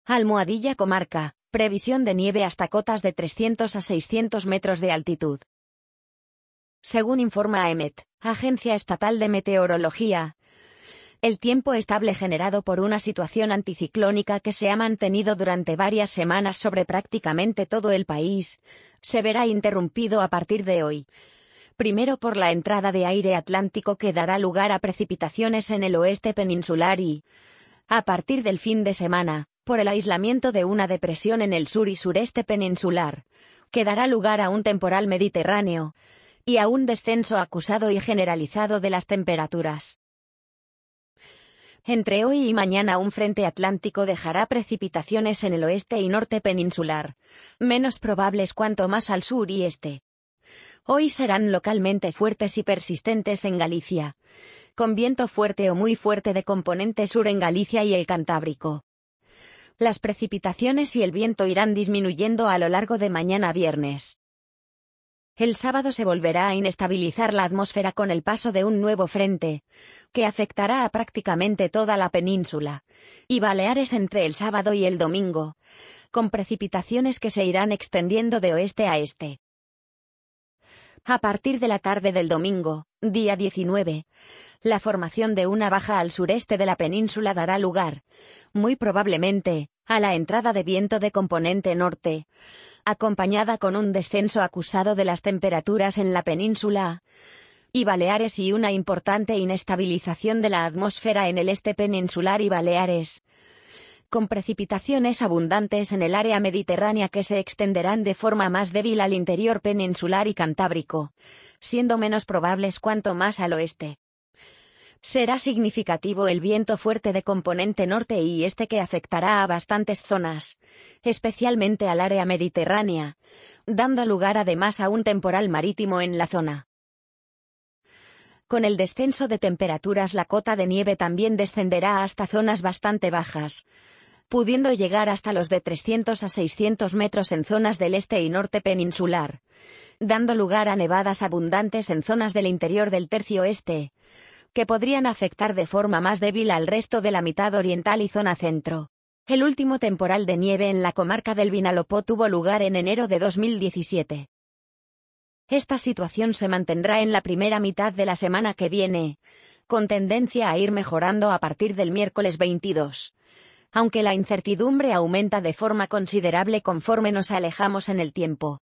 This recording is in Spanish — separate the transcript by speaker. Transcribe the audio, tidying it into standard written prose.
Speaker 1: Almohadilla Comarca, previsión de nieve hasta cotas de 300 a 600 metros de altitud. Según informa AEMET, Agencia Estatal de Meteorología, el tiempo estable generado por una situación anticiclónica que se ha mantenido durante varias semanas sobre prácticamente todo el país, se verá interrumpido a partir de hoy. Primero por la entrada de aire atlántico que dará lugar a precipitaciones en el oeste peninsular y, a partir del fin de semana, por el aislamiento de una depresión en el sur y sureste peninsular, que dará lugar a un temporal mediterráneo, y a un descenso acusado y generalizado de las temperaturas. Entre hoy y mañana un frente atlántico dejará precipitaciones en el oeste y norte peninsular, menos probables cuanto más al sur y este. Hoy serán localmente fuertes y persistentes en Galicia, con viento fuerte o muy fuerte de componente sur en Galicia y el Cantábrico. Las precipitaciones y el viento irán disminuyendo a lo largo de mañana viernes. El sábado se volverá a inestabilizar la atmósfera con el paso de un nuevo frente, que afectará a prácticamente toda la península, y Baleares entre el sábado y el domingo, con precipitaciones que se irán extendiendo de oeste a este. A partir de la tarde del domingo, día 19, la formación de una baja al sureste de la península dará lugar, muy probablemente, a la entrada de viento de componente norte, acompañada con un descenso acusado de las temperaturas en la península y Baleares y una importante inestabilización de la atmósfera en el este peninsular y Baleares, con precipitaciones abundantes en el área mediterránea que se extenderán de forma más débil al interior peninsular y cantábrico, siendo menos probables cuanto más al oeste. Será significativo el viento fuerte de componente norte y este que afectará a bastantes zonas, especialmente al área mediterránea, dando lugar además a un temporal marítimo en la zona. Con el descenso de temperaturas la cota de nieve también descenderá hasta zonas bastante bajas, pudiendo llegar hasta los de 300 a 600 metros en zonas del este y norte peninsular, dando lugar a nevadas abundantes en zonas del interior del tercio este, que podrían afectar de forma más débil al resto de la mitad oriental y zona centro. El último temporal de nieve en la comarca del Vinalopó tuvo lugar en enero de 2017. Esta situación se mantendrá en la primera mitad de la semana que viene, con tendencia a ir mejorando a partir del miércoles 22, aunque la incertidumbre aumenta de forma considerable conforme nos alejamos en el tiempo.